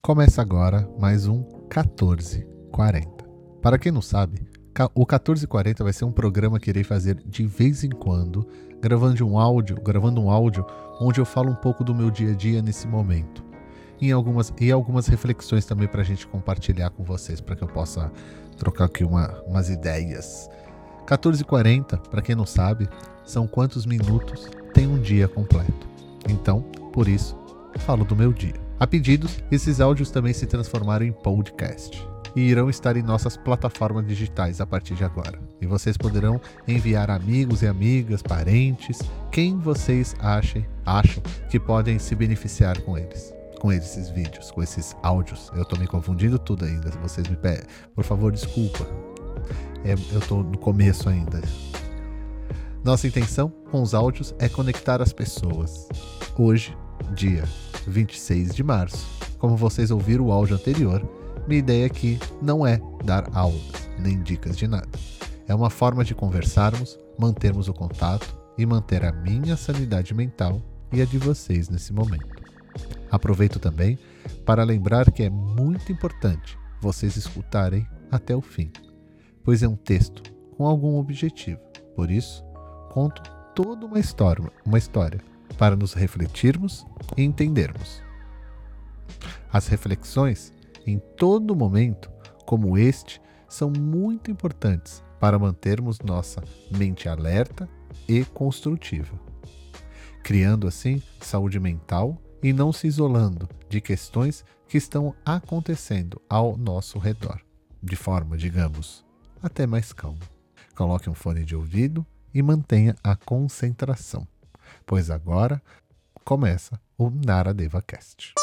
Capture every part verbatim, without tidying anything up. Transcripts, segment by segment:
Começa agora mais um quatorze quarenta. Para quem não sabe, o quatorze quarenta vai ser um programa que irei fazer de vez em quando, gravando um áudio, gravando um áudio onde eu falo um pouco do meu dia a dia nesse momento. E algumas, e algumas reflexões também para a gente compartilhar com vocês, para que eu possa trocar aqui uma, umas ideias. quatorze quarenta, para quem não sabe, são quantos minutos tem um dia completo. Então, por isso, falo do meu dia. A pedidos, esses áudios também se transformaram em podcast e irão estar em nossas plataformas digitais a partir de agora. E vocês poderão enviar amigos e amigas, parentes, quem vocês achem, acham que podem se beneficiar com eles. Com esses vídeos, com esses áudios. Eu tô me confundindo tudo ainda, se vocês me pedem. Por favor, desculpa. É, eu tô no começo ainda. Nossa intenção com os áudios é conectar as pessoas. Hoje, dia vinte e seis de março, como vocês ouviram o áudio anterior, minha ideia aqui não é dar aulas, nem dicas de nada. É uma forma de conversarmos, mantermos o contato e manter a minha sanidade mental e a de vocês nesse momento. Aproveito também para lembrar que é muito importante vocês escutarem até o fim, pois é um texto com algum objetivo. Por isso, conto toda uma história, uma história para nos refletirmos e entendermos. As reflexões, em todo momento, como este, são muito importantes para mantermos nossa mente alerta e construtiva, criando assim saúde mental e não se isolando de questões que estão acontecendo ao nosso redor, de forma, digamos, até mais calma. Coloque um fone de ouvido e mantenha a concentração, pois agora começa o Naradeva Cast.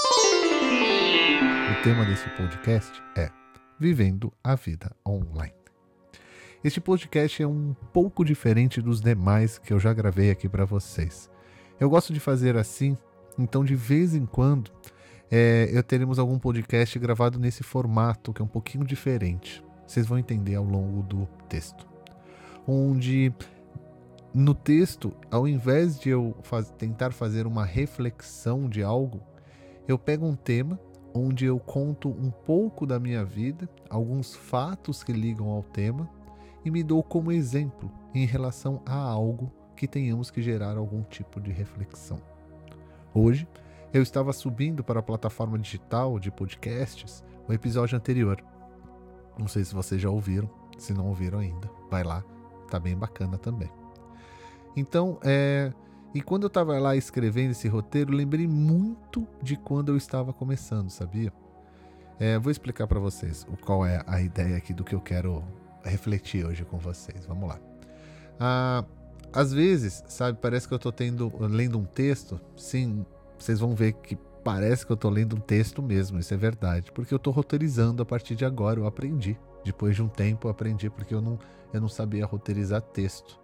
O tema desse podcast é Vivendo a Vida Online. Este podcast é um pouco diferente dos demais que eu já gravei aqui para vocês. Eu gosto de fazer assim, então de vez em quando é, eu teremos algum podcast gravado nesse formato que é um pouquinho diferente. Vocês vão entender ao longo do texto. Onde no texto, ao invés de eu faz, tentar fazer uma reflexão de algo, eu pego um tema onde eu conto um pouco da minha vida, alguns fatos que ligam ao tema e me dou como exemplo em relação a algo que tenhamos que gerar algum tipo de reflexão. Hoje, eu estava subindo para a plataforma digital de podcasts o episódio anterior. Não sei se vocês já ouviram, se não ouviram ainda, vai lá, tá bem bacana também. Então, é... e quando eu estava lá escrevendo esse roteiro, lembrei muito de quando eu estava começando, sabia? É, vou explicar para vocês o, qual é a ideia aqui do que eu quero refletir hoje com vocês. Vamos lá. Ah, às vezes, sabe, parece que eu estou tendo, lendo um texto. Sim, vocês vão ver que parece que eu estou lendo um texto mesmo, isso é verdade. Porque eu estou roteirizando a partir de agora, eu aprendi. Depois de um tempo eu aprendi, porque eu não, eu não sabia roteirizar texto.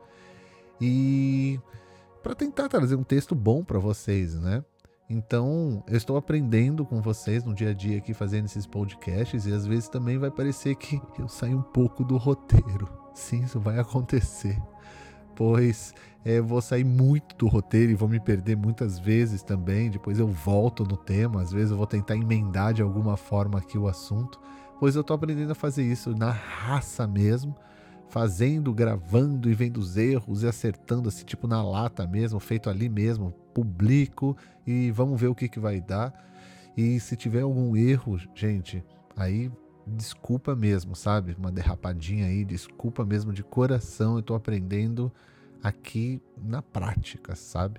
E para tentar trazer um texto bom para vocês, né? Então, eu estou aprendendo com vocês no dia a dia aqui, fazendo esses podcasts, e às vezes também vai parecer que eu saio um pouco do roteiro. Sim, isso vai acontecer, pois é, eu vou sair muito do roteiro e vou me perder muitas vezes também. Depois eu volto no tema, às vezes eu vou tentar emendar de alguma forma aqui o assunto, pois eu estou aprendendo a fazer isso na raça mesmo, fazendo, gravando e vendo os erros e acertando assim, tipo na lata mesmo, feito ali mesmo, publico e vamos ver o que que vai dar. E se tiver algum erro, gente, aí desculpa mesmo, sabe? Uma derrapadinha aí, desculpa mesmo de coração, eu tô aprendendo aqui na prática, sabe?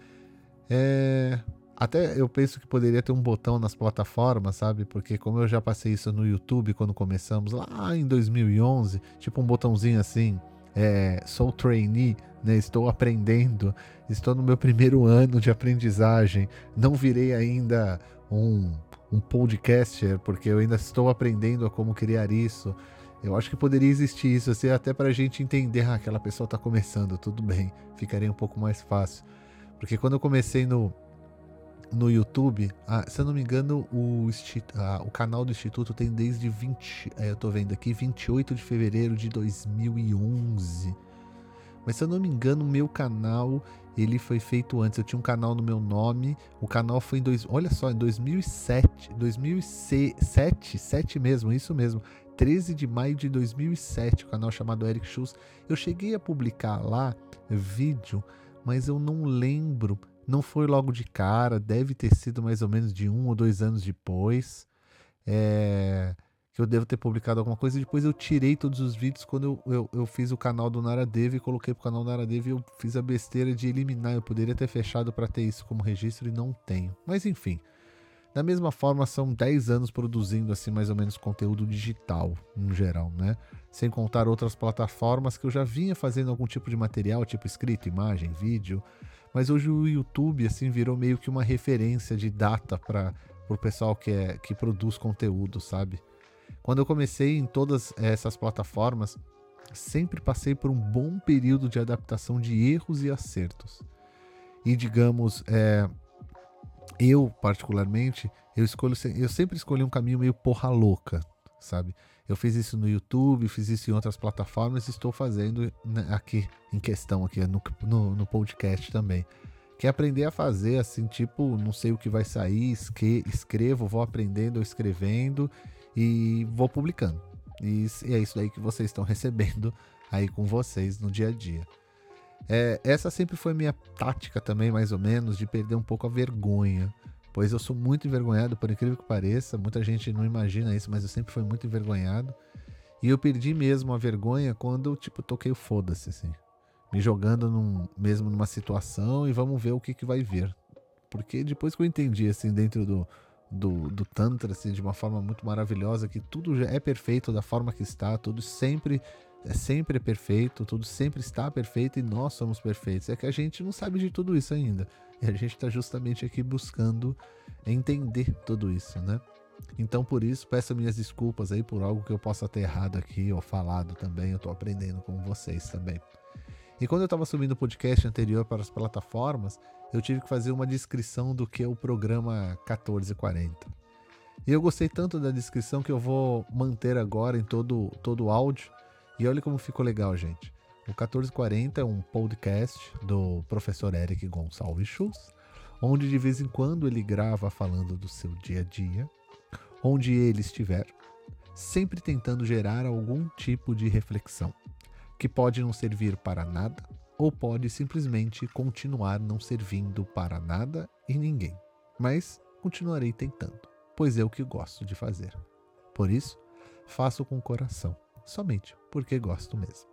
É... Até eu penso que poderia ter um botão nas plataformas, sabe? Porque como eu já passei isso no YouTube quando começamos lá em dois mil e onze, tipo um botãozinho assim, é, sou trainee, né? Estou aprendendo, estou no meu primeiro ano de aprendizagem, não virei ainda um, um podcaster, porque eu ainda estou aprendendo a como criar isso. Eu acho que poderia existir isso, assim, até para a gente entender, ah, aquela pessoa está começando, tudo bem, ficaria um pouco mais fácil. Porque quando eu comecei no no YouTube, ah, se eu não me engano, o, ah, o canal do Instituto tem desde vinte, é, eu tô vendo aqui, vinte e oito de fevereiro de dois mil e onze. Mas se eu não me engano, o meu canal, ele foi feito antes. Eu tinha um canal no meu nome, o canal foi em dois, olha só, em dois mil e sete, dois mil e sete, sete mesmo, isso mesmo, treze de maio de dois mil e sete, o canal chamado Eric Schultz. Eu cheguei a publicar lá vídeo, mas eu não lembro, não foi logo de cara, deve ter sido mais ou menos de um ou dois anos depois. É... que eu devo ter publicado alguma coisa, e depois eu tirei todos os vídeos quando eu, eu, eu fiz o canal do Naradev e coloquei pro canal do Naradev, e eu fiz a besteira de eliminar. Eu poderia ter fechado para ter isso como registro e não tenho. Mas enfim, da mesma forma, são dez anos produzindo assim mais ou menos conteúdo digital no geral, né? Sem contar outras plataformas que eu já vinha fazendo algum tipo de material, tipo escrito, imagem, vídeo. Mas hoje o YouTube assim virou meio que uma referência de data para o pessoal que, é, que produz conteúdo, sabe? Quando eu comecei em todas essas plataformas, sempre passei por um bom período de adaptação de erros e acertos. E digamos, é, eu particularmente, eu, escolho, eu sempre escolhi um caminho meio porra louca, sabe? Eu fiz isso no YouTube, fiz isso em outras plataformas e estou fazendo aqui, em questão, aqui no, no, no podcast também. Que é aprender a fazer, assim, tipo, não sei o que vai sair, esque, escrevo, vou aprendendo, escrevendo e vou publicando. E, e é isso daí que vocês estão recebendo aí com vocês no dia a dia. É, essa sempre foi minha tática também, mais ou menos, de perder um pouco a vergonha. Pois eu sou muito envergonhado, por incrível que pareça. Muita gente não imagina isso, mas eu sempre fui muito envergonhado. E eu perdi mesmo a vergonha quando eu, tipo, toquei o foda-se, assim. Me jogando num, mesmo numa situação e vamos ver o que, que vai vir. Porque depois que eu entendi, assim, dentro do, do, do Tantra, assim, de uma forma muito maravilhosa, que tudo já é perfeito da forma que está, tudo sempre é sempre perfeito, tudo sempre está perfeito e nós somos perfeitos. É que a gente não sabe de tudo isso ainda. E a gente está justamente aqui buscando entender tudo isso, né? Então, por isso, peço minhas desculpas aí por algo que eu possa ter errado aqui ou falado também. Eu estou aprendendo com vocês também. E quando eu estava subindo o podcast anterior para as plataformas, eu tive que fazer uma descrição do que é o programa quatorze quarenta. E eu gostei tanto da descrição que eu vou manter agora em todo, todo o áudio. E olha como ficou legal, gente. O quatorze quarenta é um podcast do professor Eric Gonçalves Schultz, onde de vez em quando ele grava falando do seu dia a dia, onde ele estiver, sempre tentando gerar algum tipo de reflexão, que pode não servir para nada ou pode simplesmente continuar não servindo para nada e ninguém. Mas continuarei tentando, pois é o que gosto de fazer. Por isso, faço com o coração, somente porque gosto mesmo.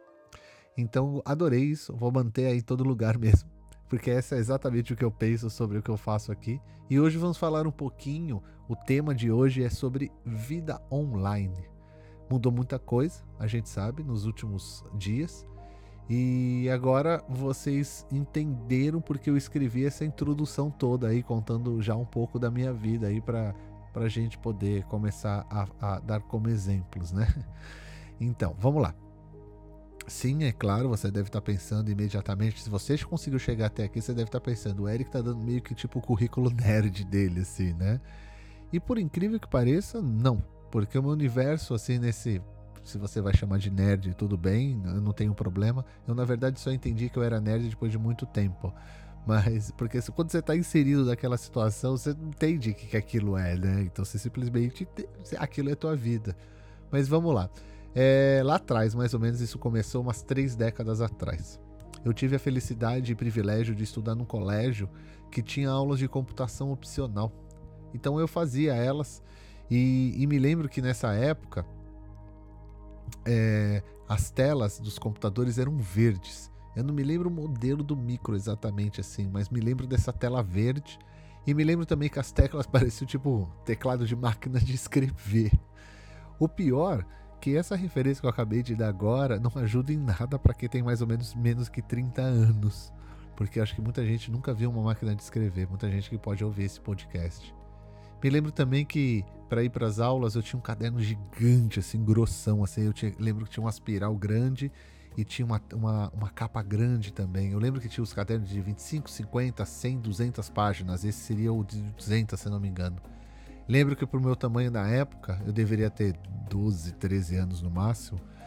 Então, adorei isso, vou manter aí em todo lugar mesmo, porque essa é exatamente o que eu penso sobre o que eu faço aqui. E hoje vamos falar um pouquinho, o tema de hoje é sobre vida online. Mudou muita coisa, a gente sabe, nos últimos dias. E agora vocês entenderam porque eu escrevi essa introdução toda aí, contando já um pouco da minha vida aí para a gente poder começar a, a dar como exemplos, né? Então, vamos lá. Sim, é claro, você deve estar pensando imediatamente, se você conseguiu chegar até aqui, você deve estar pensando, o Eric tá dando meio que tipo o currículo nerd dele, assim, né? E por incrível que pareça, não. Porque o meu universo, assim, nesse... se você vai chamar de nerd, tudo bem, eu não tenho problema. Eu, na verdade, só entendi que eu era nerd depois de muito tempo. Mas, porque quando você está inserido naquela situação, você não entende o que, que aquilo é, né? Então, você simplesmente... aquilo é tua vida. Mas vamos lá. É, lá atrás, mais ou menos, isso começou umas três décadas atrás. Eu tive a felicidade e privilégio de estudar num colégio que tinha aulas de computação opcional. Então, eu fazia elas... E, e me lembro que nessa época, é, as telas dos computadores eram verdes. Eu não me lembro o modelo do micro exatamente assim, mas me lembro dessa tela verde. E me lembro também que as teclas pareciam tipo teclado de máquina de escrever. O pior que essa referência que eu acabei de dar agora não ajuda em nada para quem tem mais ou menos menos que trinta anos. Porque eu acho que muita gente nunca viu uma máquina de escrever, muita gente que pode ouvir esse podcast. Me lembro também que, para ir para as aulas, eu tinha um caderno gigante, assim, grossão, assim, eu tinha, lembro que tinha uma espiral grande e tinha uma, uma, uma capa grande também. Eu lembro que tinha os cadernos de vinte e cinco, cinquenta, cem, duzentas páginas, esse seria o de duzentas, se não me engano. Lembro que pro meu tamanho na época, eu deveria ter doze, treze anos no máximo,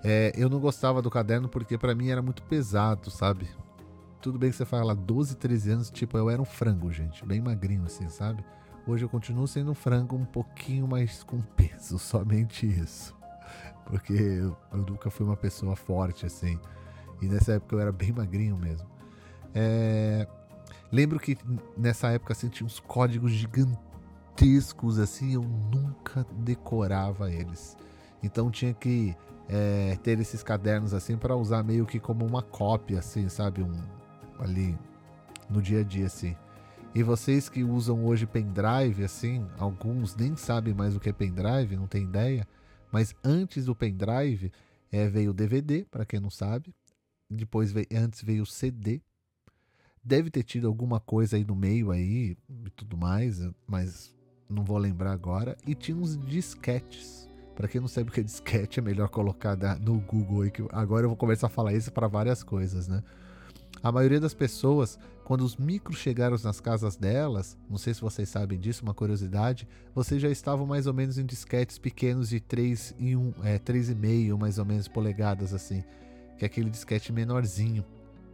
É, eu não gostava do caderno porque pra mim era muito pesado, sabe? Tudo bem que você fala doze, treze anos, tipo, eu era um frango, gente, bem magrinho assim, sabe? Hoje eu continuo sendo um frango um pouquinho mais com peso, somente isso. Porque eu, eu nunca fui uma pessoa forte assim. E nessa época eu era bem magrinho mesmo. É... Lembro que nessa época assim, tinha uns códigos gigantescos assim, eu nunca decorava eles. Então tinha que é, ter esses cadernos assim para usar meio que como uma cópia, assim, sabe? Um, ali no dia a dia, assim. E vocês que usam hoje pendrive, assim, alguns nem sabem mais o que é pendrive, não tem ideia. Mas antes do pendrive é, veio o D V D, para quem não sabe. Depois veio, antes veio o C D. Deve ter tido alguma coisa aí no meio aí e tudo mais, mas não vou lembrar agora. E tinha uns disquetes. Para quem não sabe o que é disquete, é melhor colocar no Google aí, que agora eu vou começar a falar isso para várias coisas, né? A maioria das pessoas, quando os micros chegaram nas casas delas, não sei se vocês sabem disso, uma curiosidade, vocês já estavam mais ou menos em disquetes pequenos de três e um, é, três e meio mais ou menos polegadas assim, que é aquele disquete menorzinho.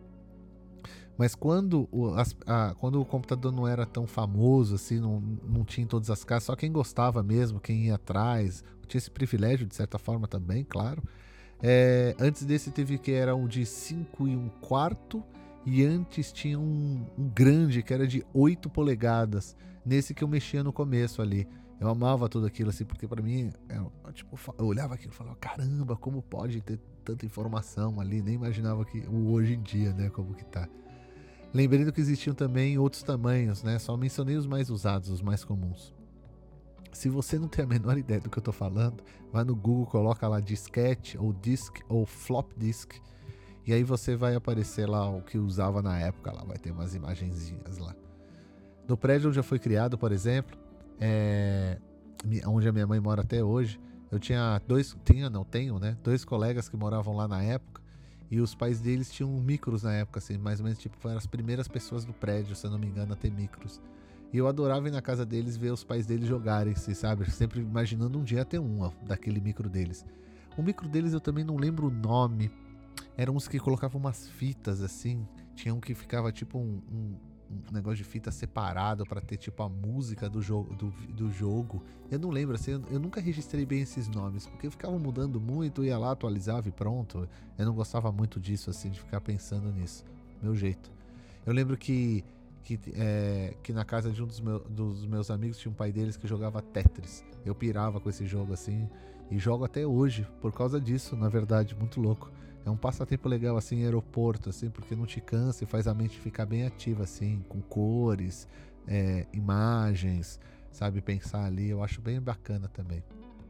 Mas quando o, as, a, quando o computador não era tão famoso assim, não, não tinha em todas as casas, só quem gostava mesmo, quem ia atrás, tinha esse privilégio de certa forma também, claro. É, antes desse teve que era um de cinco e um quarto, e antes tinha um, um grande que era de oito polegadas, nesse que eu mexia no começo ali. Eu amava tudo aquilo assim, porque para mim, eu, tipo, eu olhava aquilo e falava, caramba, como pode ter tanta informação ali, nem imaginava que o hoje em dia, né, como que tá. Lembrando que existiam também outros tamanhos, né, só mencionei os mais usados, os mais comuns. Se você não tem a menor ideia do que eu tô falando, vai no Google, coloca lá disquete ou disk ou flop disk, e aí você vai aparecer lá o que usava na época, lá vai ter umas imagenzinhas lá. No prédio onde eu fui criado, por exemplo, é, onde a minha mãe mora até hoje, eu tinha dois, tinha, não tenho, né, dois colegas que moravam lá na época, e os pais deles tinham micros na época, assim, mais ou menos, tipo, foram as primeiras pessoas do prédio, se eu não me engano, a ter micros. E eu adorava ir na casa deles ver os pais deles jogarem, sabe? Sempre imaginando um dia ter um ó, daquele micro deles. O micro deles eu também não lembro o nome. Eram uns que colocavam umas fitas assim. Tinha um que ficava tipo um, um, um negócio de fita separado para ter tipo a música do jogo, do, do jogo. Eu não lembro, assim, eu, eu nunca registrei bem esses nomes, porque ficavam mudando muito, ia lá, atualizava e pronto. Eu não gostava muito disso, assim, de ficar pensando nisso. Meu jeito. Eu lembro que Que, é, que na casa de um dos, meu, dos meus amigos tinha um pai deles que jogava Tetris. Eu pirava com esse jogo assim, e jogo até hoje por causa disso, na verdade, muito louco. É um passatempo legal assim em aeroporto, assim, porque não te cansa e faz a mente ficar bem ativa assim, com cores, é, imagens, sabe, pensar ali, eu acho bem bacana também.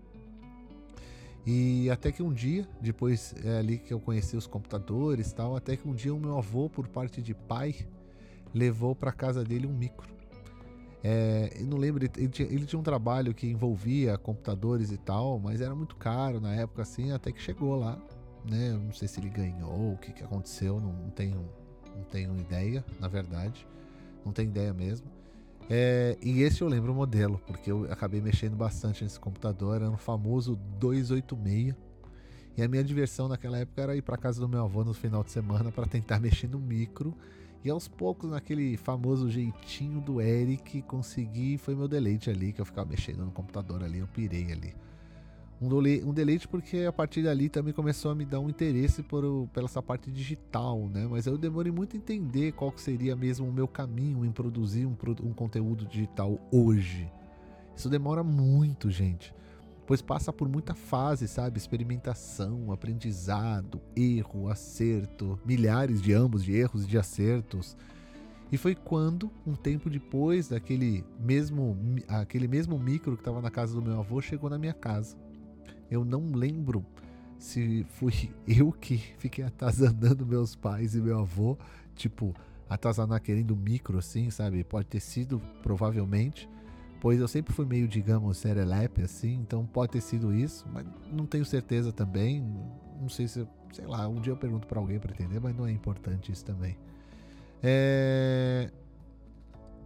E até que um dia, depois é ali que eu conheci os computadores e tal, até que um dia o meu avô, por parte de pai, levou para casa dele um micro. É, eu não lembro, ele tinha, ele tinha um trabalho que envolvia computadores e tal, mas era muito caro na época assim, até que chegou lá, né? Eu não sei se ele ganhou, o que, que aconteceu, não, não, tenho, não tenho ideia, na verdade, não tenho ideia mesmo. É, e esse eu lembro o modelo, porque eu acabei mexendo bastante nesse computador, era um famoso duzentos e oitenta e seis. E a minha diversão naquela época era ir para casa do meu avô no final de semana para tentar mexer no micro. E aos poucos, naquele famoso jeitinho do Eric, consegui, foi meu deleite ali, que eu ficava mexendo no computador ali, eu pirei ali. Um, dole, um deleite porque a partir dali também começou a me dar um interesse por, pela essa parte digital, né? Mas eu demorei muito a entender qual que seria mesmo o meu caminho em produzir um, um conteúdo digital hoje. Isso demora muito, gente. Pois passa por muita fase, sabe? Experimentação, aprendizado, erro, acerto, milhares de ambos, de erros e de acertos. E foi quando, um tempo depois, daquele mesmo, aquele mesmo micro que estava na casa do meu avô chegou na minha casa. Eu não lembro se fui eu que fiquei atazanando meus pais e meu avô, tipo, atazanar querendo micro assim, sabe? Pode ter sido, provavelmente. Pois eu sempre fui meio, digamos, serelepe, assim, então pode ter sido isso, mas não tenho certeza também, não sei se, sei lá, um dia eu pergunto pra alguém pra entender, mas não é importante isso também. É...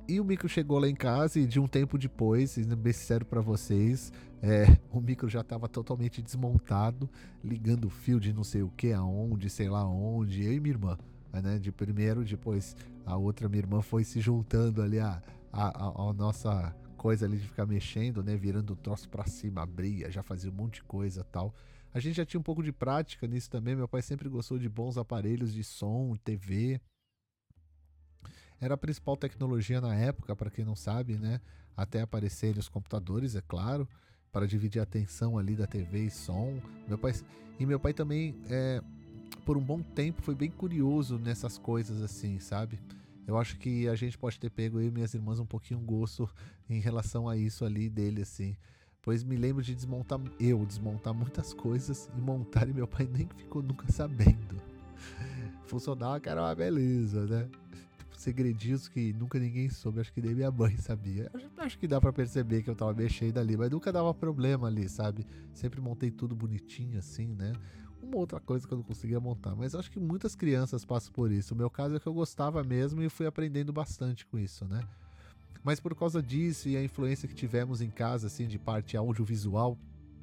E o micro chegou lá em casa e de um tempo depois, sendo bem sincero pra vocês, é, o micro já tava totalmente desmontado, ligando o fio de não sei o que, aonde, sei lá onde, eu e minha irmã, né? De primeiro, depois a outra minha irmã foi se juntando ali a, a, a, a nossa coisa ali de ficar mexendo, né? Virando o troço pra cima, abria, já fazia um monte de coisa e tal. A gente já tinha um pouco de prática nisso também, meu pai sempre gostou de bons aparelhos de som, T V. Era a principal tecnologia na época, para quem não sabe, né? Até aparecerem os computadores, é claro, para dividir a atenção ali da T V e som. Meu pai, e meu pai também, é, por um bom tempo, foi bem curioso nessas coisas assim, sabe? Eu acho que a gente pode ter pego, eu e minhas irmãs, um pouquinho gosto em relação a isso ali dele, assim. Pois me lembro de desmontar, eu desmontar muitas coisas e montar, e meu pai nem ficou nunca sabendo. Funcionava que era uma beleza, né? Segredinhos que nunca ninguém soube, acho que nem minha mãe sabia. Acho, acho que dá pra perceber que eu tava mexendo ali, mas nunca dava problema ali, sabe? Sempre montei tudo bonitinho assim, né? Uma outra coisa que eu não conseguia montar, mas acho que muitas crianças passam por isso. O meu caso é que eu gostava mesmo e fui aprendendo bastante com isso, né? Mas por causa disso e a influência que tivemos em casa, assim, de parte audiovisual,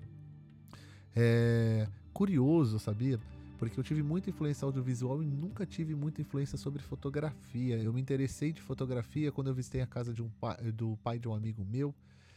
é curioso, sabia? Porque eu tive muita influência audiovisual e nunca tive muita influência sobre fotografia. Eu me interessei de fotografia quando eu visitei a casa de um pai, do pai de um amigo meu,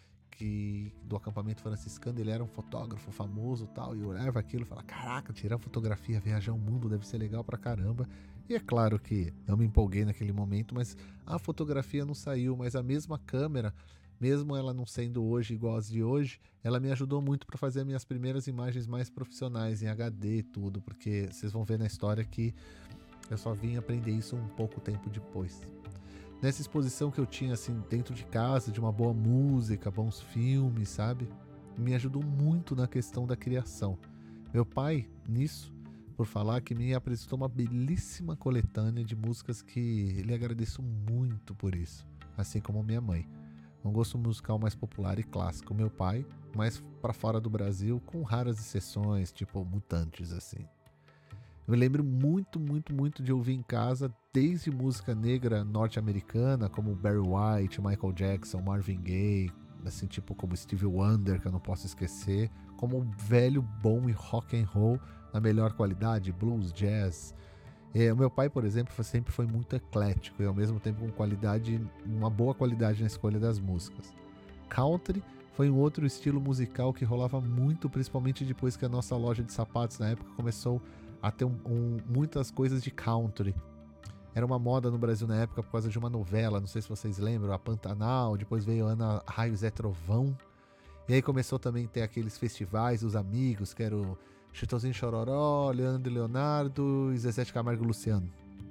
que do acampamento franciscano. Ele era um fotógrafo famoso e tal, e eu olhava aquilo e falava, caraca, tirar fotografia, viajar o mundo deve ser legal pra caramba. E é claro que eu me empolguei naquele momento, mas a fotografia não saiu, mas a mesma câmera, mesmo ela não sendo hoje igual as de hoje, ela me ajudou muito para fazer as minhas primeiras imagens mais profissionais, em H D e tudo, porque vocês vão ver na história que eu só vim aprender isso um pouco tempo depois. Nessa exposição que eu tinha assim dentro de casa, de uma boa música, bons filmes, sabe? Me ajudou muito na questão da criação. Meu pai, nisso, por falar, que me apresentou uma belíssima coletânea de músicas que lhe agradeço muito por isso, assim como minha mãe. Um gosto musical mais popular e clássico. Meu pai, mais para fora do Brasil, com raras exceções, tipo Mutantes, assim. Eu me lembro muito, muito, muito de ouvir em casa, desde música negra norte-americana, como Barry White, Michael Jackson, Marvin Gaye, assim, tipo como Stevie Wonder, que eu não posso esquecer, como um velho bom e rock and roll na melhor qualidade, blues, jazz. É, o meu pai, por exemplo, sempre foi muito eclético e ao mesmo tempo com qualidade, uma boa qualidade na escolha das músicas. Country foi um outro estilo musical que rolava muito, principalmente depois que a nossa loja de sapatos na época começou a ter um, um, muitas coisas de country. Era uma moda no Brasil na época por causa de uma novela, não sei se vocês lembram, a Pantanal, depois veio Ana Raios é Trovão. E aí começou também a ter aqueles festivais, os amigos, que era o Chitãozinho Chororó, Leandro e Leonardo e Zezé de Camargo e Luciano.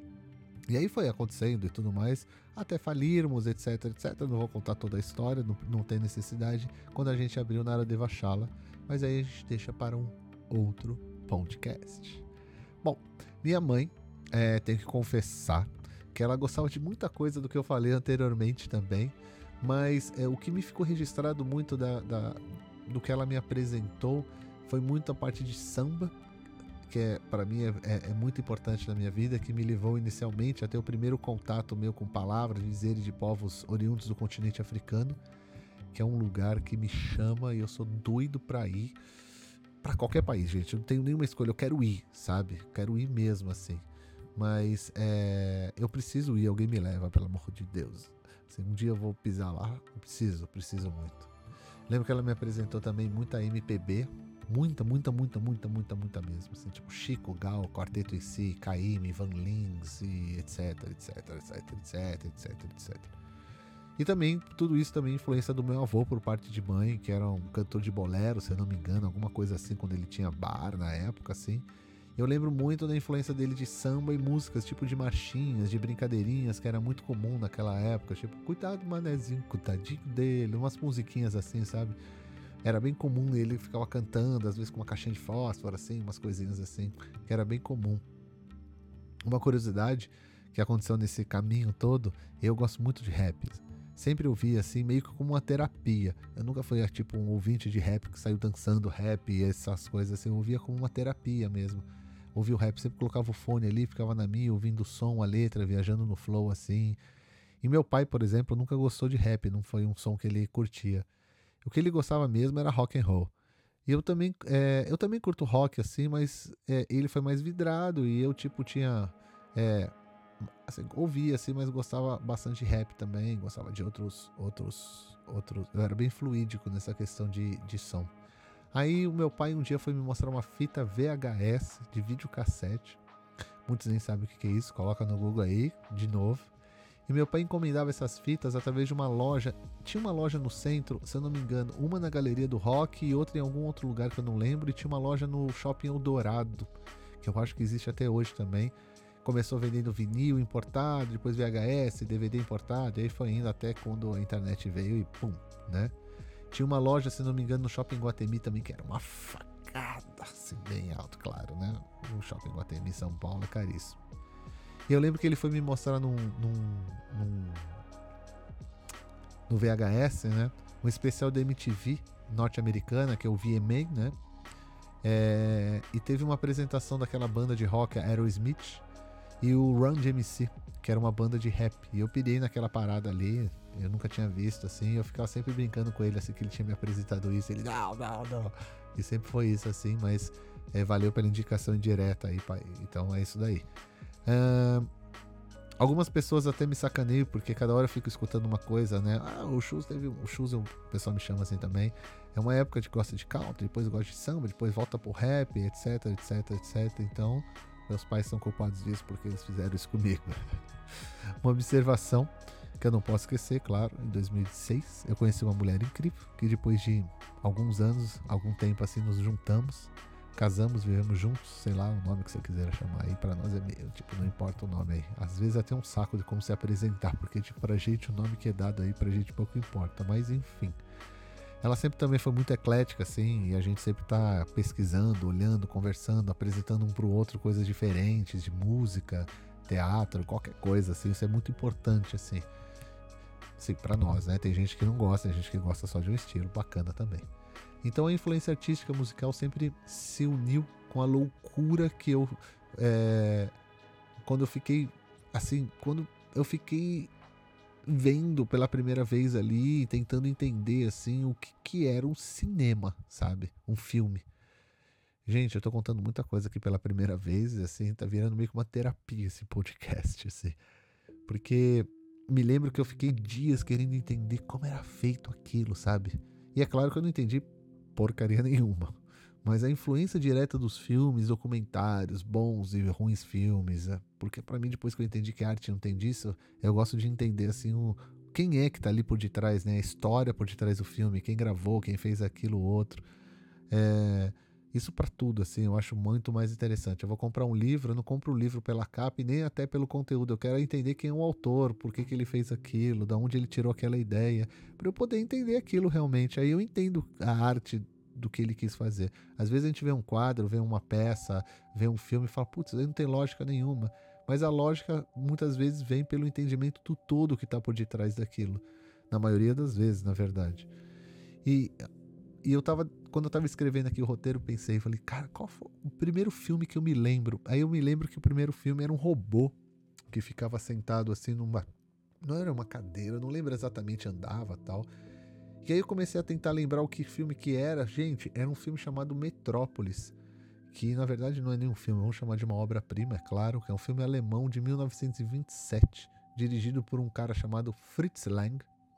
E aí foi acontecendo e tudo mais, até falirmos, etc, etc. Não vou contar toda a história, não, não tem necessidade, quando a gente abriu Nara Devachala, mas aí a gente deixa para um outro podcast. Bom, minha mãe, é, tenho que confessar que ela gostava de muita coisa do que eu falei anteriormente também, mas é, o que me ficou registrado muito da, da, do que ela me apresentou foi muito a parte de samba, que é, para mim é, é, é muito importante na minha vida, que me levou inicialmente a ter o primeiro contato meu com palavras, dizeres de povos oriundos do continente africano, que é um lugar que me chama e eu sou doido pra ir pra qualquer país, gente. Eu não tenho nenhuma escolha, eu quero ir, sabe? Quero ir mesmo, assim. Mas é, eu preciso ir, alguém me leva, pelo amor de Deus. Assim, um dia eu vou pisar lá, eu preciso, preciso muito. Lembro que ela me apresentou também muita M P B, muita, muita, muita, muita, muita, muita mesmo, assim, tipo Chico, Gal, Quarteto em Si, Caymmi, Van Lins, e etc, etc, etc, etc, etc, etc. E também, tudo isso também influência do meu avô por parte de mãe, que era um cantor de bolero, se eu não me engano, alguma coisa assim, quando ele tinha bar na época, assim. Eu lembro muito da influência dele de samba e músicas, tipo de marchinhas, de brincadeirinhas, que era muito comum naquela época, tipo, cuidado manezinho, coitadinho dele, umas musiquinhas assim, sabe? Era bem comum, ele ficava cantando, às vezes com uma caixinha de fósforo, assim, umas coisinhas assim, que era bem comum. Uma curiosidade que aconteceu nesse caminho todo, eu gosto muito de rap. Sempre ouvi assim, meio que como uma terapia. Eu nunca fui tipo um ouvinte de rap que saiu dançando rap e essas coisas assim, eu ouvia como uma terapia mesmo. Ouvia o rap, sempre colocava o fone ali, ficava na minha, ouvindo o som, a letra, viajando no flow assim. E meu pai, por exemplo, nunca gostou de rap, não foi um som que ele curtia. O que ele gostava mesmo era rock and roll. E eu também, é, eu também curto rock, assim, mas é, ele foi mais vidrado e eu, tipo, tinha... É, assim, ouvia, assim, mas gostava bastante de rap também, gostava de outros, outros, outros... Eu era bem fluídico nessa questão de, de som. Aí o meu pai um dia foi me mostrar uma fita V H S de videocassete. Muitos nem sabem o que é isso, coloca no Google aí, de novo. E meu pai encomendava essas fitas através de uma loja. Tinha uma loja no centro, se eu não me engano, uma na Galeria do Rock e outra em algum outro lugar que eu não lembro. E tinha uma loja no Shopping Eldorado, que eu acho que existe até hoje também. Começou vendendo vinil importado, depois V H S, D V D importado, e aí foi indo até quando a internet veio e pum, né? Tinha uma loja, se não me engano, no Shopping Guatemi também, que era uma facada, assim, bem alto, claro, né? O Shopping Guatemi em São Paulo é caríssimo. E eu lembro que ele foi me mostrar num, num, num, no V H S, né? Um especial da M T V norte-americana, que é o V M A, né? É, e teve uma apresentação daquela banda de rock, a Aerosmith, e o Run D M C, que era uma banda de rap. E eu pirei naquela parada ali, eu nunca tinha visto, assim, eu ficava sempre brincando com ele, assim, que ele tinha me apresentado isso, ele, não, não, não. E sempre foi isso, assim, mas é, valeu pela indicação indireta aí, pai. Então é isso daí. Uh, algumas pessoas até me sacaneiam, porque cada hora eu fico escutando uma coisa, né? Ah, o Chus teve. O Chus, o pessoal me chama assim também. É uma época que gosta de country, depois gosta de samba, depois volta pro rap, etc, etc, etc. Então, meus pais são culpados disso porque eles fizeram isso comigo. Uma observação que eu não posso esquecer, claro, em dois mil e seis eu conheci uma mulher incrível, que depois de alguns anos, algum tempo assim, nos juntamos. Casamos, vivemos juntos, sei lá, o nome que você quiser chamar aí, pra nós é meio, tipo, não importa o nome aí. Às vezes até um saco de como se apresentar, porque, tipo, pra gente o nome que é dado aí, pra gente pouco importa, mas enfim. Ela sempre também foi muito eclética, assim, e a gente sempre tá pesquisando, olhando, conversando, apresentando um pro outro coisas diferentes, de música, teatro, qualquer coisa, assim, isso é muito importante, assim. Assim, pra nós, né? Tem gente que não gosta, tem gente que gosta só de um estilo, bacana também. Então a influência artística musical sempre se uniu com a loucura que eu... É, quando eu fiquei... Assim, quando eu fiquei vendo pela primeira vez ali, tentando entender, assim, o que, que era um cinema, sabe? Um filme. Gente, eu tô contando muita coisa aqui pela primeira vez, assim, tá virando meio que uma terapia esse podcast, assim. Porque me lembro que eu fiquei dias querendo entender como era feito aquilo, sabe? E é claro que eu não entendi porcaria nenhuma, mas a influência direta dos filmes, documentários, bons e ruins filmes, né? Porque pra mim, depois que eu entendi que a arte não tem disso, eu gosto de entender assim o quem é que tá ali por detrás, né? A história por detrás do filme, quem gravou, quem fez aquilo ou outro. É, isso pra tudo, assim, eu acho muito mais interessante. Eu vou comprar um livro, eu não compro o livro pela capa e nem até pelo conteúdo. Eu quero entender quem é o autor, por que, que ele fez aquilo, de onde ele tirou aquela ideia, para eu poder entender aquilo realmente. Aí eu entendo a arte do que ele quis fazer. Às vezes a gente vê um quadro, vê uma peça, vê um filme e fala, putz, isso aí não tem lógica nenhuma. Mas a lógica muitas vezes vem pelo entendimento do todo que está por detrás daquilo. Na maioria das vezes, na verdade. E... E eu tava, quando eu tava escrevendo aqui o roteiro, pensei, falei, cara, qual foi o primeiro filme que eu me lembro? Aí eu me lembro que o primeiro filme era um robô que ficava sentado assim numa... Não era uma cadeira, eu não lembro exatamente, andava e tal. E aí eu comecei a tentar lembrar o que filme que era. Gente, era um filme chamado Metrópolis, que na verdade não é nenhum filme, vamos chamar de uma obra-prima, é claro, que é um filme alemão de mil novecentos e vinte e sete, dirigido por um cara chamado Fritz Lang.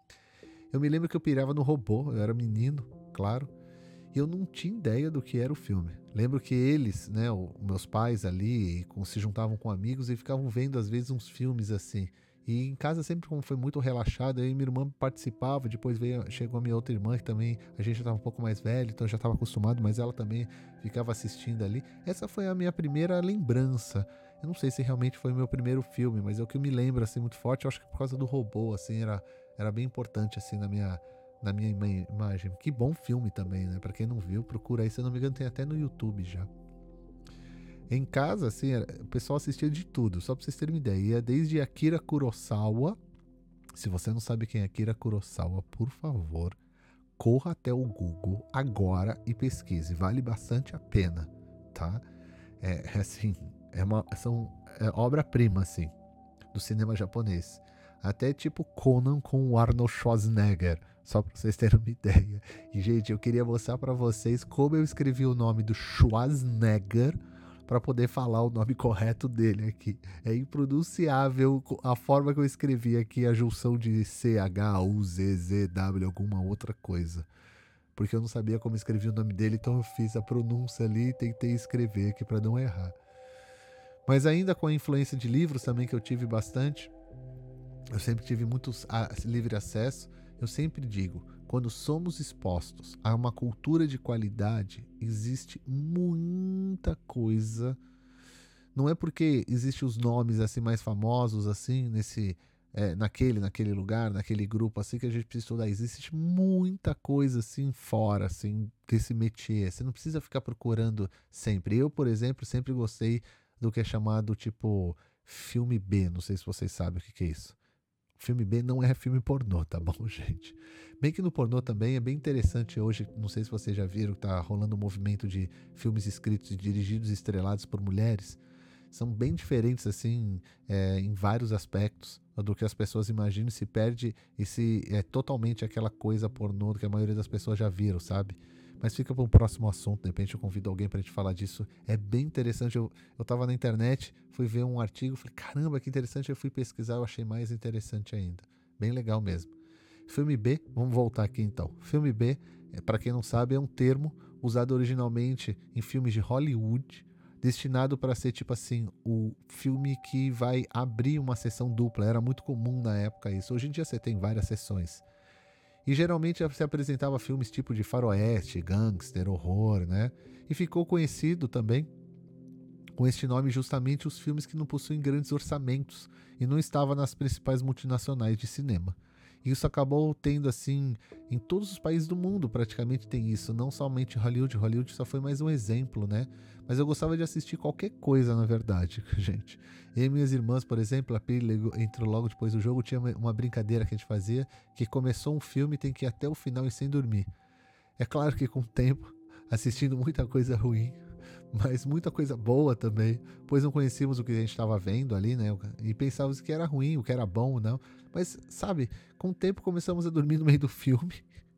Eu me lembro que eu pirava no robô, eu era menino, claro, e eu não tinha ideia do que era o filme. Lembro que eles, né, os meus pais ali, se juntavam com amigos e ficavam vendo às vezes uns filmes assim. E em casa sempre como foi muito relaxado, aí minha irmã participava, depois veio, chegou a minha outra irmã que também, a gente já estava um pouco mais velho, então já estava acostumado, mas ela também ficava assistindo ali. Essa foi a minha primeira lembrança. Eu não sei se realmente foi o meu primeiro filme, mas é o que eu me lembro assim muito forte, eu acho que por causa do robô, assim, era, era bem importante assim na minha, na minha imagem. Que bom filme também, né? Pra quem não viu, procura aí, se eu não me engano tem até no YouTube já. Em casa, assim, o pessoal assistia de tudo, só pra vocês terem uma ideia. Ia desde Akira Kurosawa. Se você não sabe quem é Akira Kurosawa, por favor, corra até o Google agora e pesquise. Vale bastante a pena, tá? É, é assim, é uma, são é obra-prima, assim, do cinema japonês. Até tipo Conan com o Arnold Schwarzenegger, só pra vocês terem uma ideia. E, gente, eu queria mostrar pra vocês como eu escrevi o nome do Schwarzenegger para poder falar o nome correto dele aqui. É impronunciável a forma que eu escrevi aqui, a junção de C, H, U, Z, Z, W, alguma outra coisa. Porque eu não sabia como escrever o nome dele, então eu fiz a pronúncia ali e tentei escrever aqui para não errar. Mas ainda com a influência de livros também, que eu tive bastante, eu sempre tive muito livre acesso, eu sempre digo, quando somos expostos a uma cultura de qualidade, existe muita coisa. Não é porque existem os nomes assim mais famosos assim nesse, é, naquele, naquele lugar, naquele grupo assim que a gente precisa estudar. Existe muita coisa assim fora assim desse métier. Você não precisa ficar procurando sempre. Eu, por exemplo, sempre gostei do que é chamado tipo filme B. Não sei se vocês sabem o que, que é isso. Filme B não é filme pornô, tá bom, gente? Bem que no pornô também é bem interessante hoje, não sei se vocês já viram, tá rolando um movimento de filmes escritos e dirigidos e estrelados por mulheres. São bem diferentes, assim, é, em vários aspectos do que as pessoas imaginam, se perde e se é totalmente aquela coisa pornô que a maioria das pessoas já viram, sabe? Mas fica para um próximo assunto, de repente eu convido alguém para a gente falar disso. É bem interessante. Eu, eu tava na internet, fui ver um artigo, falei, caramba, que interessante. Eu fui pesquisar, eu achei mais interessante ainda. Bem legal mesmo. Filme B, vamos voltar aqui então. Filme B, é, para quem não sabe, é um termo usado originalmente em filmes de Hollywood, destinado para ser tipo assim, o filme que vai abrir uma sessão dupla. Era muito comum na época isso. Hoje em dia você tem várias sessões. E geralmente se apresentava filmes tipo de faroeste, gangster, horror, né? E ficou conhecido também com este nome justamente os filmes que não possuem grandes orçamentos e não estavam nas principais multinacionais de cinema. Isso acabou tendo assim, em todos os países do mundo praticamente tem isso, não somente Hollywood, Hollywood só foi mais um exemplo, né? Mas eu gostava de assistir qualquer coisa, na verdade, gente. Eu e minhas irmãs, por exemplo, a Pili entrou logo depois do jogo, tinha uma brincadeira que a gente fazia, que começou um filme e tem que ir até o final e sem dormir. É claro que com o tempo, assistindo muita coisa ruim, mas muita coisa boa também, pois não conhecíamos o que a gente estava vendo ali, né? E pensávamos que era ruim, o que era bom, não. Mas, sabe, com o tempo começamos a dormir no meio do filme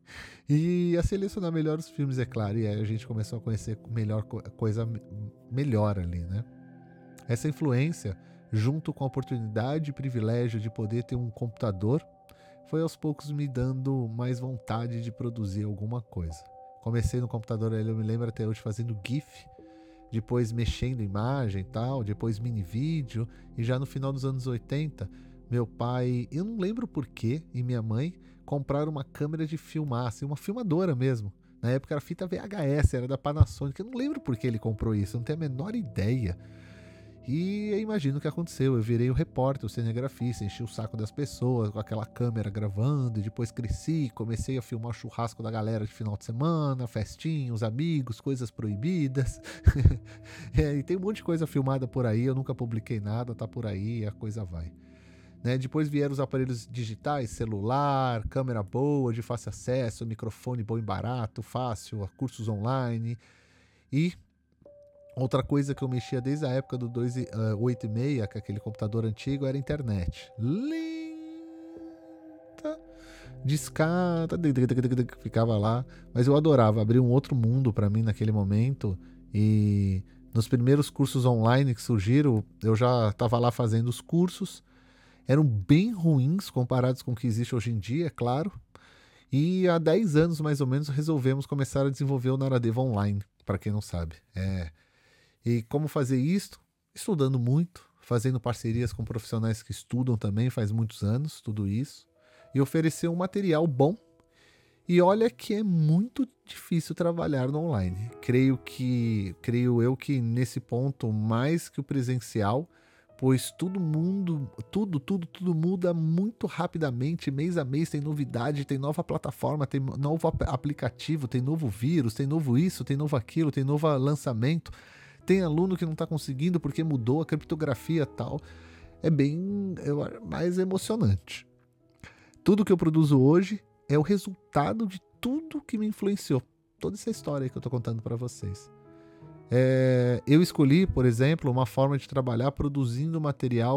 e a selecionar melhor os filmes, é claro. E aí a gente começou a conhecer melhor coisa melhor ali, né? Essa influência, junto com a oportunidade e privilégio de poder ter um computador, foi aos poucos me dando mais vontade de produzir alguma coisa. Comecei no computador, eu me lembro até hoje, fazendo GIF, depois mexendo imagem e tal, depois mini vídeo, e já no final dos anos oitenta, meu pai, eu não lembro porquê, e minha mãe compraram uma câmera de filmar, assim, uma filmadora mesmo. Na época era fita V H S, era da Panasonic, eu não lembro por que ele comprou isso, eu não tenho a menor ideia. E eu imagino o que aconteceu, eu virei o repórter, o cinegrafista, enchi o saco das pessoas com aquela câmera gravando, e depois cresci, comecei a filmar o churrasco da galera de final de semana, festinhos, amigos, coisas proibidas. É, e tem um monte de coisa filmada por aí, eu nunca publiquei nada, tá por aí e a coisa vai. Né? Depois vieram os aparelhos digitais, celular, câmera boa, de fácil acesso, microfone bom e barato, fácil, cursos online. E outra coisa que eu mexia desde a época do dois, uh, oito e meia, que é aquele computador antigo, era a internet. Lenta, discada, ficava lá. Mas eu adorava, abrir um outro mundo para mim naquele momento. E nos primeiros cursos online que surgiram, eu já estava lá fazendo os cursos. Eram bem ruins comparados com o que existe hoje em dia, é claro. E há dez anos, mais ou menos, resolvemos começar a desenvolver o Naradeva Online, para quem não sabe. É... E como fazer isso? Estudando muito, fazendo parcerias com profissionais que estudam também, faz muitos anos, tudo isso. E oferecer um material bom. E olha que é muito difícil trabalhar no online. Creio que, creio eu que nesse ponto, mais que o presencial, pois todo mundo, tudo, tudo, tudo muda muito rapidamente, mês a mês tem novidade, tem nova plataforma, tem novo aplicativo, tem novo vírus, tem novo isso, tem novo aquilo, tem novo lançamento, tem aluno que não está conseguindo porque mudou a criptografia e tal. É bem é mais emocionante. Tudo que eu produzo hoje é o resultado de tudo que me influenciou. Toda essa história que eu estou contando para vocês. É, eu escolhi, por exemplo, uma forma de trabalhar produzindo material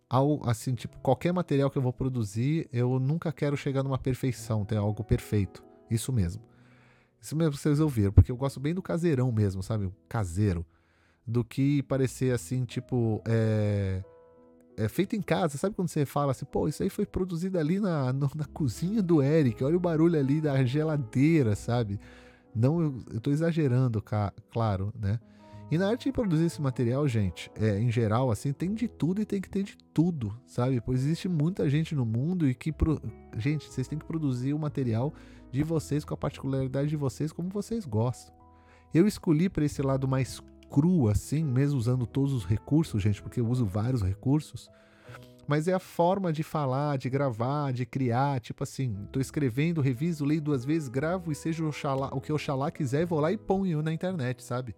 ao, assim, tipo, qualquer material que eu vou produzir, eu nunca quero chegar numa perfeição, ter algo perfeito. Isso mesmo. Isso mesmo que vocês ouviram, porque eu gosto bem do caseirão mesmo, sabe? O caseiro. Do que parecer assim, tipo, é, é feito em casa. Sabe quando você fala assim, pô, isso aí foi produzido ali na, no, na cozinha do Eric, olha o barulho ali da geladeira, sabe? Não, eu, eu tô exagerando, ca, claro, né? E na arte de produzir esse material, gente, é, em geral, assim, tem de tudo e tem que ter de tudo, sabe? Pois existe muita gente no mundo e que... Pro... Gente, vocês têm que produzir o material de vocês, com a particularidade de vocês, como vocês gostam. Eu escolhi para esse lado mais cru, assim, mesmo usando todos os recursos, gente, porque eu uso vários recursos, mas é a forma de falar, de gravar, de criar, tipo assim, tô escrevendo, reviso, leio duas vezes, gravo e seja o, Oxalá, o que o Oxalá quiser, vou lá e ponho na internet, sabe?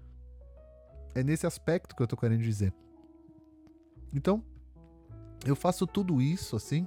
É nesse aspecto que eu tô querendo dizer. Então, eu faço tudo isso, assim,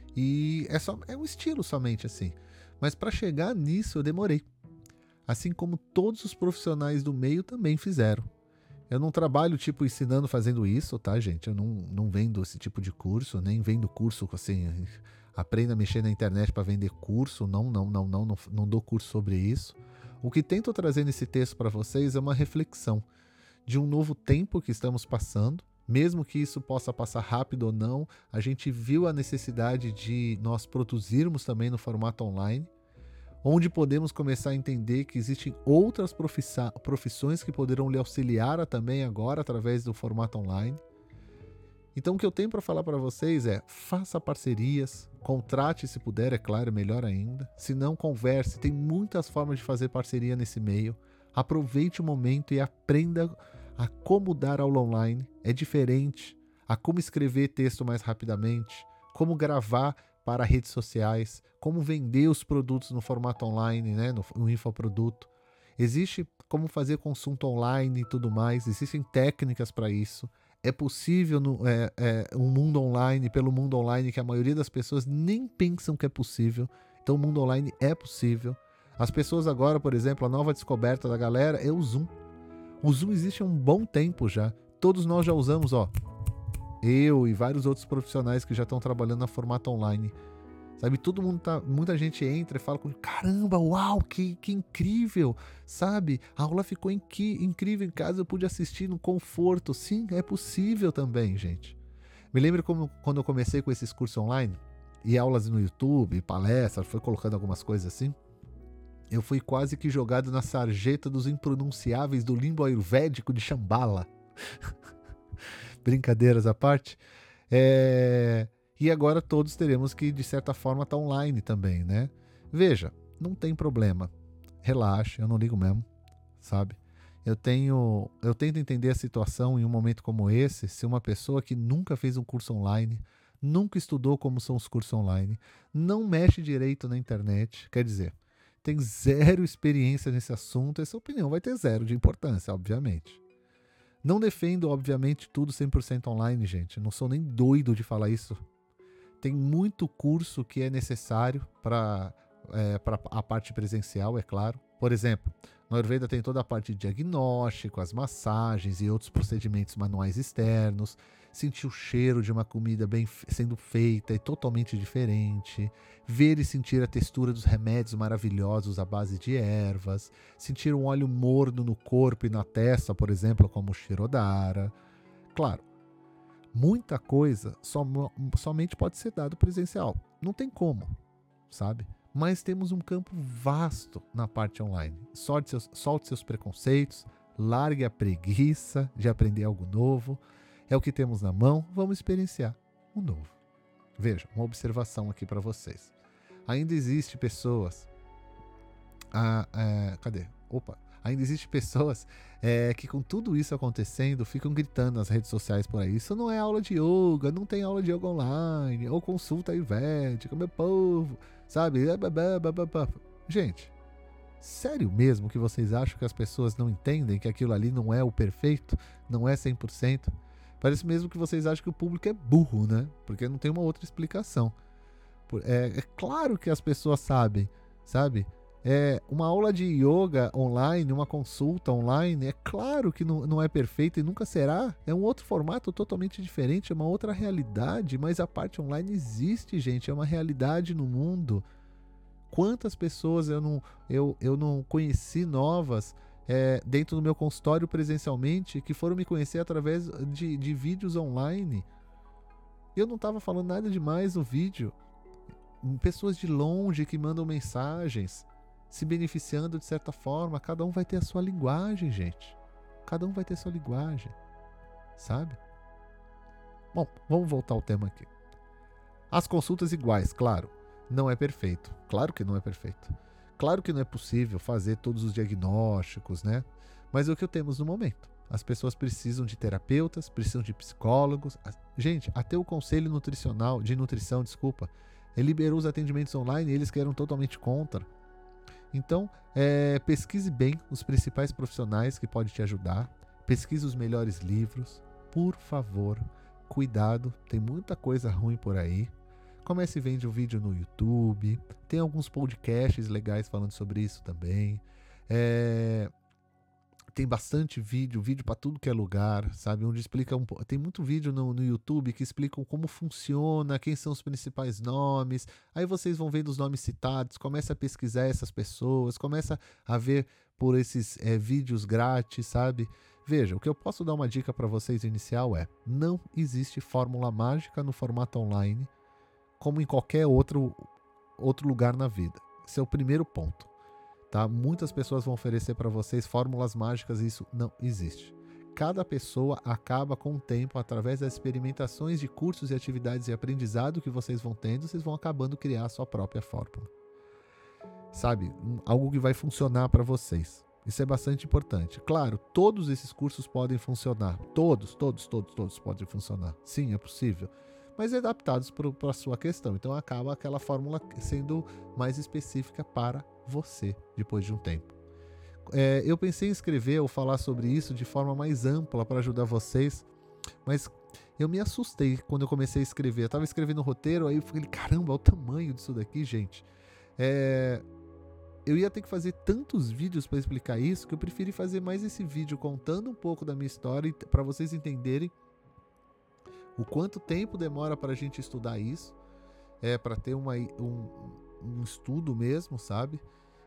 e é, só, é um estilo somente, assim. Mas para chegar nisso eu demorei. Assim como todos os profissionais do meio também fizeram. Eu não trabalho, tipo, ensinando fazendo isso, tá, gente? Eu não, não vendo esse tipo de curso, nem vendo curso, assim, aprenda a mexer na internet para vender curso. Não, não, não, não, não, não dou curso sobre isso. O que tento trazer nesse texto para vocês é uma reflexão de um novo tempo que estamos passando, mesmo que isso possa passar rápido ou não, a gente viu a necessidade de nós produzirmos também no formato online, onde podemos começar a entender que existem outras profissões que poderão lhe auxiliar também agora através do formato online. Então o que eu tenho para falar para vocês é, faça parcerias, contrate se puder, é claro, melhor ainda. Se não, converse, tem muitas formas de fazer parceria nesse meio. Aproveite o momento e aprenda a como dar aula online, é diferente, a como escrever texto mais rapidamente, como gravar para redes sociais, como vender os produtos no formato online, né, no, no infoproduto. Existe como fazer consulta online e tudo mais, existem técnicas para isso. É possível no, é, é, um mundo online, pelo mundo online, que a maioria das pessoas nem pensam que é possível. Então o mundo online é possível. As pessoas agora, por exemplo, a nova descoberta da galera é o Zoom. O Zoom existe há um bom tempo já. Todos nós já usamos, ó. Eu e vários outros profissionais que já estão trabalhando na formato online. Sabe, todo mundo tá, muita gente entra e fala com caramba, uau, que, que incrível, sabe? A aula ficou inqui, incrível em casa, eu pude assistir no conforto. Sim, é possível também, gente. Me lembro como, quando eu comecei com esses cursos online e aulas no YouTube, palestras, foi colocando algumas coisas assim. Eu fui quase que jogado na sarjeta dos impronunciáveis do limbo ayurvédico de Shambhala. Brincadeiras à parte. É... E agora todos teremos que, de certa forma, estar online também, né? Veja, não tem problema. Relaxe, eu não ligo mesmo, sabe? Eu tenho, eu tento entender a situação em um momento como esse, se uma pessoa que nunca fez um curso online, nunca estudou como são os cursos online, não mexe direito na internet, quer dizer, tem zero experiência nesse assunto, essa opinião vai ter zero de importância, obviamente. Não defendo, obviamente, tudo cem por cento online, gente. Não sou nem doido de falar isso. Tem muito curso que é necessário para é, para a parte presencial, é claro. Por exemplo, no Ayurveda tem toda a parte de diagnóstico, as massagens e outros procedimentos manuais externos. Sentir o cheiro de uma comida bem sendo feita é totalmente diferente. Ver e sentir a textura dos remédios maravilhosos à base de ervas. Sentir um óleo morno no corpo e na testa, por exemplo, como o Shirodhara. Claro, muita coisa som, somente pode ser dado presencial. Não tem como, sabe? Mas temos um campo vasto na parte online. Solte seus, solte seus preconceitos, largue a preguiça de aprender algo novo. É o que temos na mão, vamos experienciar o novo. Veja, uma observação aqui para vocês. Ainda existe pessoas... Ah, é, cadê? Opa! Ainda existe pessoas é, que com tudo isso acontecendo ficam gritando nas redes sociais por aí. Isso não é aula de yoga, não tem aula de yoga online, ou consulta ayurvédica, meu povo, sabe? Gente, sério mesmo que vocês acham que as pessoas não entendem que aquilo ali não é o perfeito? Não é cem por cento? Parece mesmo que vocês acham que o público é burro, né? Porque não tem uma outra explicação. É, é claro que as pessoas sabem, sabe? É, uma aula de yoga online, uma consulta online, é claro que não, não é perfeita e nunca será. É um outro formato totalmente diferente, é uma outra realidade, mas a parte online existe, gente, é uma realidade no mundo. Quantas pessoas eu não, eu, eu não conheci novas é, dentro do meu consultório presencialmente que foram me conhecer através de, de vídeos online. Eu não estava falando nada demais no vídeo. Pessoas de longe que mandam mensagens, se beneficiando de certa forma. Cada um vai ter a sua linguagem, gente. Cada um vai ter a sua linguagem, sabe? Bom, vamos voltar ao tema aqui. As consultas iguais, claro, não é perfeito. Claro que não é perfeito. Claro que não é possível fazer todos os diagnósticos, né? Mas é o que temos no momento. As pessoas precisam de terapeutas, precisam de psicólogos. Gente, até o Conselho Nutricional, de Nutrição, desculpa, ele liberou os atendimentos online e eles que eram totalmente contra. Então, é, pesquise bem os principais profissionais que podem te ajudar. Pesquise os melhores livros. Por favor, cuidado, tem muita coisa ruim por aí. Comece e vende um vídeo no YouTube. Tem alguns podcasts legais falando sobre isso também. É... Tem bastante vídeo, vídeo para tudo que é lugar, sabe? Onde explica um pouco. Tem muito vídeo no, no YouTube que explicam como funciona, quem são os principais nomes. Aí vocês vão vendo os nomes citados, começa a pesquisar essas pessoas, começa a ver por esses é, vídeos grátis, sabe? Veja, o que eu posso dar uma dica para vocês inicial é: não existe fórmula mágica no formato online, como em qualquer outro, outro lugar na vida. Esse é o primeiro ponto. Tá? Muitas pessoas vão oferecer para vocês fórmulas mágicas e isso não existe. Cada pessoa acaba com o tempo, através das experimentações de cursos e atividades e aprendizado que vocês vão tendo, vocês vão acabando criar a sua própria fórmula. Sabe? Algo que vai funcionar para vocês. Isso é bastante importante. Claro, todos esses cursos podem funcionar. Todos, todos, todos, todos podem funcionar. Sim, é possível. Mas adaptados para a sua questão. Então acaba aquela fórmula sendo mais específica para você, depois de um tempo. É, eu pensei em escrever ou falar sobre isso de forma mais ampla para ajudar vocês, mas eu me assustei quando eu comecei a escrever. Eu estava escrevendo o roteiro, aí eu falei, caramba, olha o tamanho disso daqui, gente. É, eu ia ter que fazer tantos vídeos para explicar isso, que eu preferi fazer mais esse vídeo contando um pouco da minha história para vocês entenderem o quanto tempo demora para a gente estudar isso, é para ter uma, um, um estudo mesmo, sabe?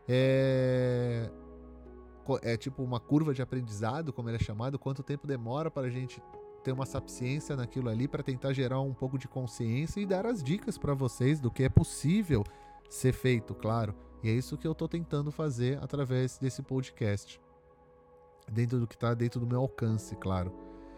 É, é tipo uma curva de aprendizado, como ele é chamado, quanto tempo demora para a gente ter uma sapiência naquilo ali, para tentar gerar um pouco de consciência e dar as dicas para vocês do que é possível ser feito, claro. E é isso que eu estou tentando fazer através desse podcast, dentro do que está dentro do meu alcance, claro.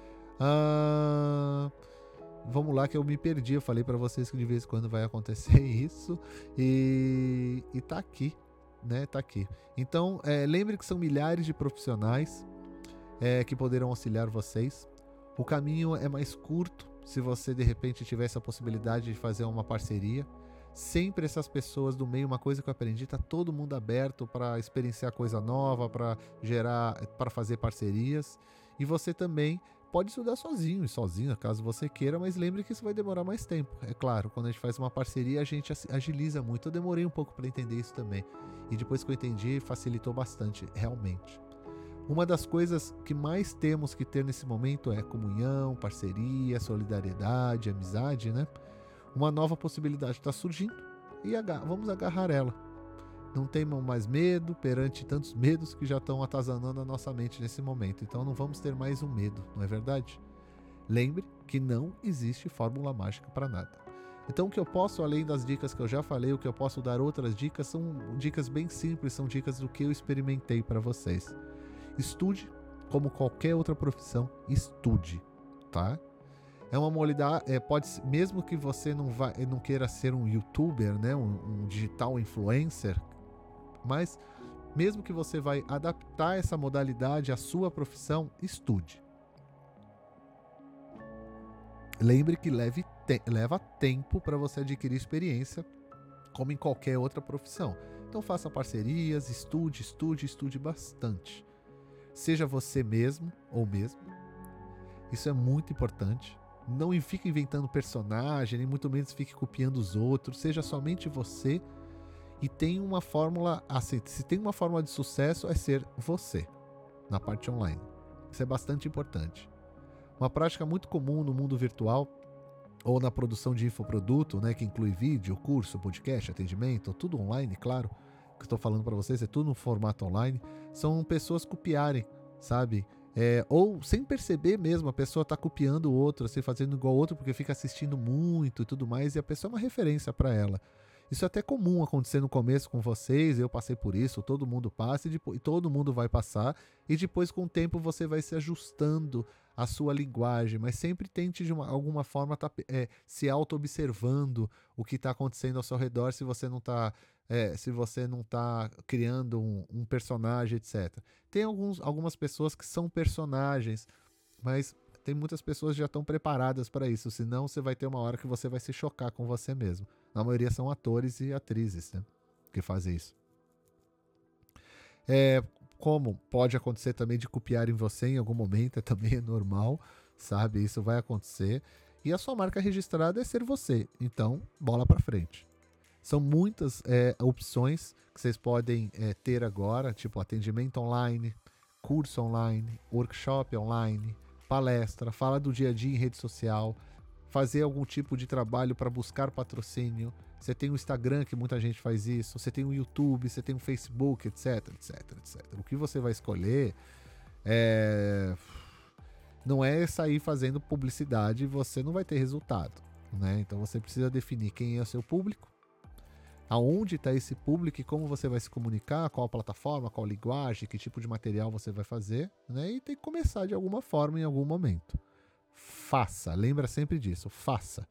Ah... Vamos lá que eu me perdi, eu falei para vocês que de vez em quando vai acontecer isso e, e tá aqui, né, tá aqui. Então, é, lembre que são milhares de profissionais é, que poderão auxiliar vocês. O caminho é mais curto se você de repente tiver essa possibilidade de fazer uma parceria. Sempre essas pessoas do meio, uma coisa que eu aprendi, tá todo mundo aberto para experienciar coisa nova, para gerar, para fazer parcerias. E você também pode estudar sozinho e sozinha, caso você queira, mas lembre que isso vai demorar mais tempo. É claro, quando a gente faz uma parceria, a gente agiliza muito. Eu demorei um pouco para entender isso também. E depois que eu entendi, facilitou bastante, realmente. Uma das coisas que mais temos que ter nesse momento é comunhão, parceria, solidariedade, amizade, né? Uma nova possibilidade está surgindo e agar- vamos agarrar ela. Não tenham mais medo perante tantos medos que já estão atazanando a nossa mente nesse momento. Então não vamos ter mais um medo, não é verdade? Lembre que não existe fórmula mágica para nada. Então o que eu posso, além das dicas que eu já falei, o que eu posso dar outras dicas são dicas bem simples, são dicas do que eu experimentei para vocês. Estude como qualquer outra profissão, estude, tá? É uma modalidade, é, pode, mesmo que você não, vai, não queira ser um youtuber, né, um, um digital influencer, mas mesmo que você vai adaptar essa modalidade à sua profissão, estude. Lembre que leve te- leva tempo para você adquirir experiência, como em qualquer outra profissão. Então faça parcerias, estude, estude, estude bastante. Seja você mesmo ou mesmo. Isso é muito importante. Não fique inventando personagem, nem muito menos fique copiando os outros. Seja somente você. E tem uma fórmula, assim, se tem uma fórmula de sucesso é ser você na parte online. Isso é bastante importante. Uma prática muito comum no mundo virtual ou na produção de infoproduto, né, que inclui vídeo, curso, podcast, atendimento, tudo online, claro, que estou falando para vocês, é tudo no formato online, são pessoas copiarem, sabe? É, ou sem perceber mesmo, a pessoa está copiando o outro, assim, fazendo igual o outro, porque fica assistindo muito e tudo mais, e a pessoa é uma referência para ela. Isso é até comum acontecer no começo com vocês, eu passei por isso, todo mundo passa e, depois, e todo mundo vai passar, e depois com o tempo você vai se ajustando à sua linguagem, mas sempre tente de uma, alguma forma tá, é, se auto-observando o que está acontecendo ao seu redor, se você não está é, se você não está criando um, um personagem, etcétera. Tem alguns, algumas pessoas que são personagens, mas tem muitas pessoas que já estão preparadas para isso, senão você vai ter uma hora que você vai se chocar com você mesmo. Na maioria são atores e atrizes, né, que fazem isso. É, como pode acontecer também de copiarem você em algum momento, é também é normal, sabe? Isso vai acontecer. E a sua marca registrada é ser você, então bola para frente. São muitas é, opções que vocês podem é, ter agora, tipo atendimento online, curso online, workshop online, palestra, fala do dia a dia em rede social, fazer algum tipo de trabalho para buscar patrocínio. Você tem o Instagram, que muita gente faz isso, você tem o YouTube, você tem o Facebook, etc, etc, etcétera. O que você vai escolher é... não é sair fazendo publicidade e você não vai ter resultado, né? Então você precisa definir quem é o seu público, aonde está esse público e como você vai se comunicar, qual plataforma, qual linguagem, que tipo de material você vai fazer, né? E tem que começar de alguma forma em algum momento. Faça, lembra sempre disso, faça.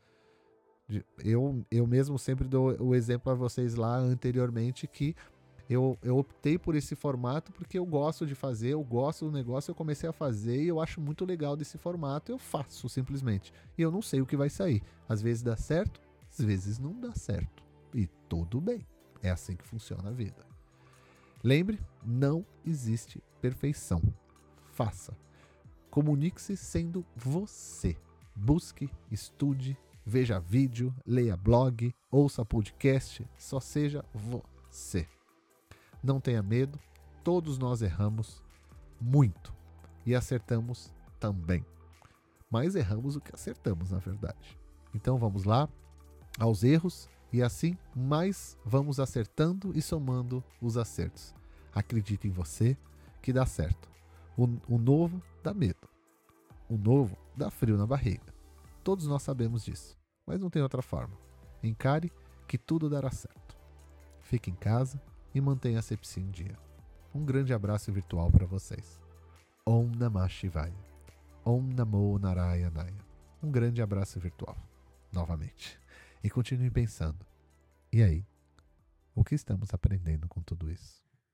Eu, eu mesmo sempre dou o exemplo a vocês lá anteriormente que eu, eu optei por esse formato porque eu gosto de fazer, eu gosto do negócio, eu comecei a fazer e eu acho muito legal desse formato, eu faço simplesmente. E eu não sei o que vai sair. Às vezes dá certo, às vezes não dá certo. E tudo bem, é assim que funciona a vida. Lembre, não existe perfeição. Faça. Comunique-se sendo você. Busque, estude, veja vídeo, leia blog, ouça podcast, só seja você. Não tenha medo, todos nós erramos muito e acertamos também. Mas erramos o que acertamos, na verdade. Então vamos lá, aos erros, e assim mais vamos acertando e somando os acertos. Acredite em você que dá certo. O, o novo dá medo. O novo dá frio na barriga. Todos nós sabemos disso, mas não tem outra forma. Encare que tudo dará certo. Fique em casa e mantenha a sepsia em dia. Um grande abraço virtual para vocês. Om Namah Shivaya. Om Namo Narayanaya. Um grande abraço virtual, novamente. E continue pensando. E aí? O que estamos aprendendo com tudo isso?